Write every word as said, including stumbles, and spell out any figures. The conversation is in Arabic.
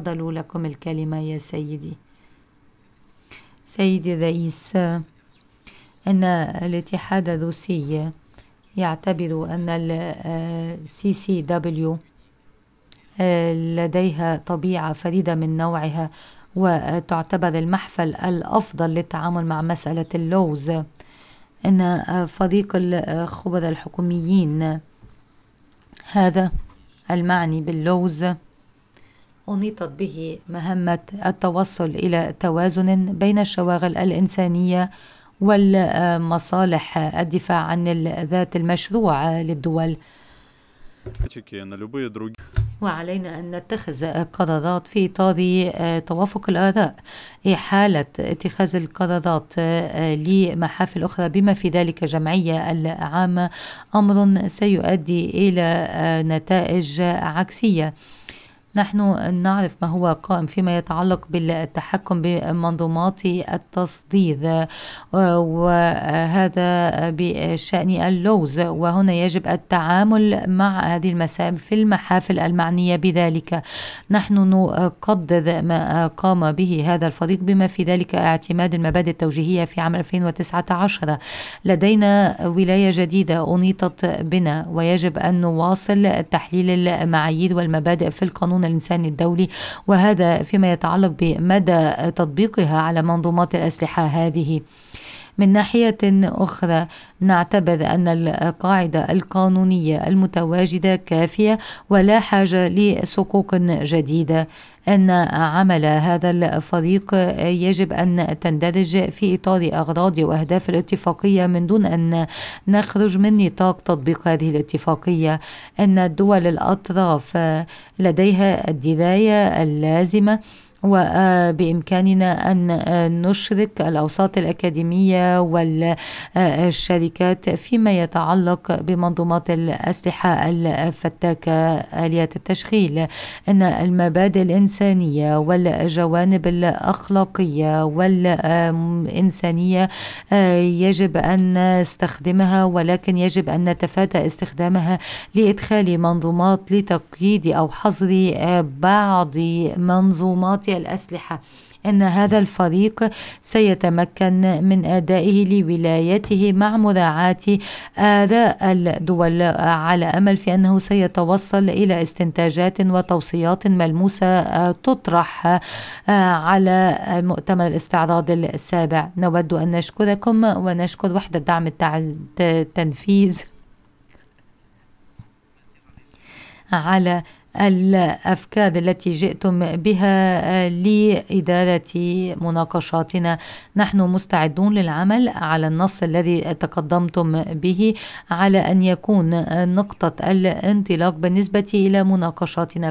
تفضلوا لكم الكلمة يا سيدي. سيدي الرئيس، أن الاتحاد الروسي يعتبر أن ال سي سي دبليو لديها طبيعة فريدة من نوعها، وتعتبر المحفل الأفضل للتعامل مع مسألة اللوز. إن فريق الخبراء الحكوميين هذا المعني باللوز أنيطت به مهمة التوصل إلى توازن بين الشواغل الإنسانية والمصالح الدفاع عن الذات المشروع للدول، وعلينا أن نتخذ قرارات في إطار توافق الآراء. إحالة اتخاذ القرارات لمحافل أخرى بما في ذلك جمعية العامة أمر سيؤدي إلى نتائج عكسية. نحن نعرف ما هو قائم فيما يتعلق بالتحكم بمنظومات التصدير، وهذا بشأن اللوز، وهنا يجب التعامل مع هذه المسائل في المحافل المعنية بذلك. نحن نقدر ما قام به هذا الفريق بما في ذلك اعتماد المبادئ التوجيهية في عام ألفين وتسعة عشر. لدينا ولاية جديدة أنيطت بنا، ويجب أن نواصل تحليل المعايير والمبادئ في القانون الإنساني الدولي، وهذا فيما يتعلق بمدى تطبيقها على منظومات الأسلحة هذه. من ناحية أخرى نعتبر أن القاعدة القانونية المتواجدة كافية ولا حاجة لصكوك جديدة. أن عمل هذا الفريق يجب أن تندرج في إطار أغراض وأهداف الاتفاقية من دون أن نخرج من نطاق تطبيق هذه الاتفاقية. أن الدول الأطراف لديها الدراية اللازمة، وبإمكاننا أن نشرك الأوساط الأكاديمية والشركات فيما يتعلق بمنظومات الأسلحة الفتاكة آليات التشغيل. أن المبادئ الإنسانية والجوانب الأخلاقية والإنسانية يجب أن نستخدمها، ولكن يجب أن نتفادى استخدامها لإدخال منظومات لتقييد أو حظر بعض منظومات الأسلحة. أن هذا الفريق سيتمكن من أدائه لولايته مع مراعاة آراء الدول، على أمل في أنه سيتوصل إلى استنتاجات وتوصيات ملموسة تطرح على مؤتمر الاستعراض السابع. نود أن نشكركم ونشكر وحدة دعم التنفيذ على الأفكار التي جئتم بها لإدارة مناقشاتنا. نحن مستعدون للعمل على النص الذي تقدمتم به على أن يكون نقطة الانطلاق بالنسبة إلى مناقشاتنا